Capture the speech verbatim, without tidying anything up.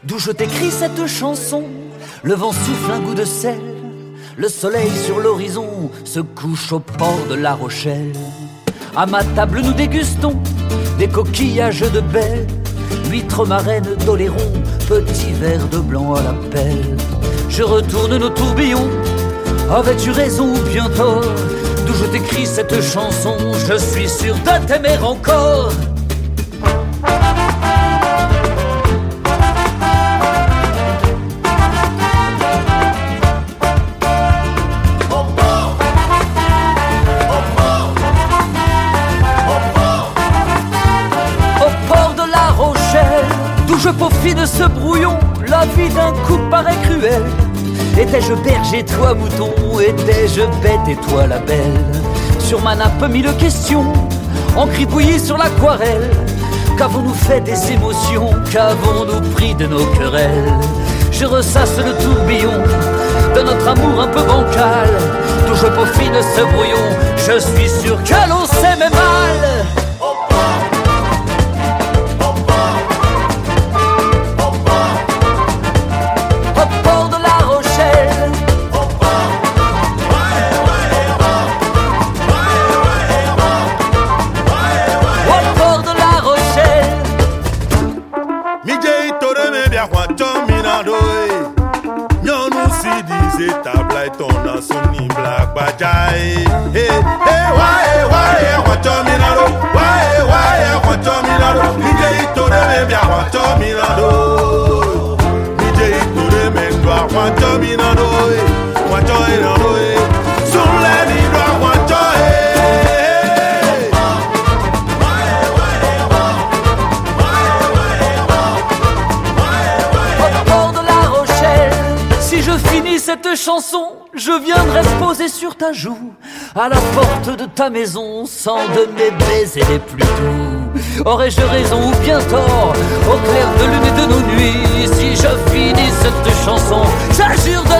d'où je t'écris cette chanson. Le vent souffle un goût de sel, le soleil sur l'horizon se couche au port de La Rochelle. À ma table nous dégustons des coquillages de belle, huîtres marraines d'Oléron, petits verres de blanc à la pelle. Je retourne nos tourbillons, avais-tu raison ou bien tort? D'où je t'écris cette chanson, je suis sûr de t'aimer encore. Je peaufine ce brouillon, la vie d'un coup paraît cruelle. Étais-je berger, toi mouton? Étais-je bête et toi la belle? Sur ma nappe mille questions, encribouillées sur l'aquarelle. Qu'avons-nous fait des émotions? Qu'avons-nous pris de nos querelles? Je ressasse le tourbillon de notre amour un peu bancal. D'où je peaufine ce brouillon, je suis sûr que l'on s'aimait mal. Cette chanson, je viendrai se poser sur ta joue, à la porte de ta maison, sans de mes baisers les plus doux. Aurais-je raison ou bien tort, au clair de lune et de nos nuits? Si je finis cette chanson, j'assure de